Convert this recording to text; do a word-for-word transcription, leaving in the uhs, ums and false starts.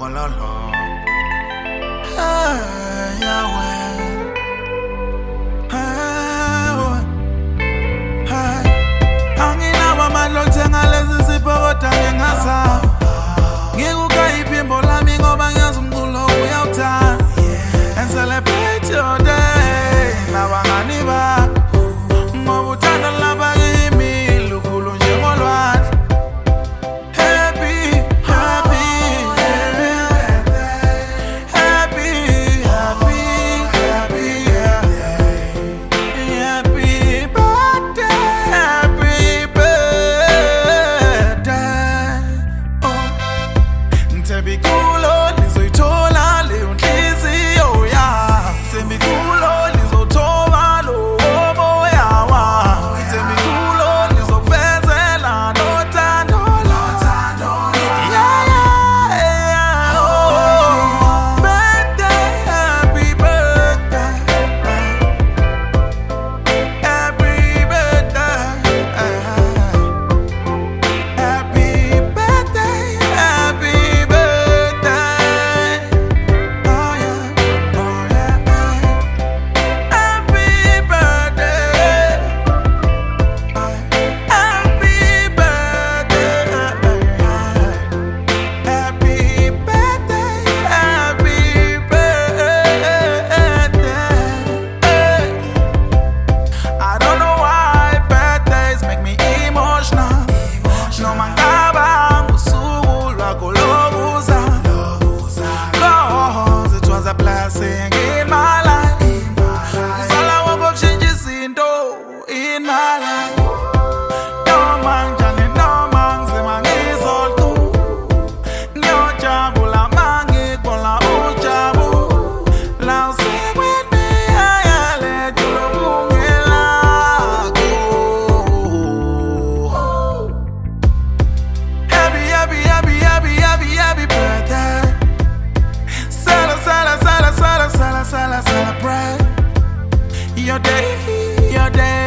la la. Hey, Yahweh. Hey, hey. Anginawa mandlo thenga lezi sipho kodwa ngingasa. Ngikukhipha imbo lami ngoba ngiyazi umculo uyawuthanda. And celebrate your day. Nabangani bakho ngoba uthanda laba kimi lukhulu njengolwandle. Happy, happy, happy, happy, happy, happy, happy birthday, happy birthday. Oh, Ntembikulo lizoyithola leyo nhliziyo ya. Ntembikulo lizothoba lo moya wa. Ntembikulo lizokufezela nothando lwathando. Yeah, yeah, yeah. Oh, birthday, happy birthday. Happy birthday. Happy birthday, happy birthday. Oh yeah, oh yeah. Happy birthday. Happy birthday. Happy birthday, happy birthday. I don't know why birthdays make me emotional. No mangaba usuku lwakho lokuza. Cause it was a blessing in my life. Uzala wonke ukushintsha izinto in my life. Noma njani noma ngizima ngizoltu. Ngiyojabula mangibona ujabu. La usik with me, I let you lobungelako. Happy, happy, happy, happy, happy, happy birthday. Cele, cele, cele, cele, cele, cele, celebrate your day, your day.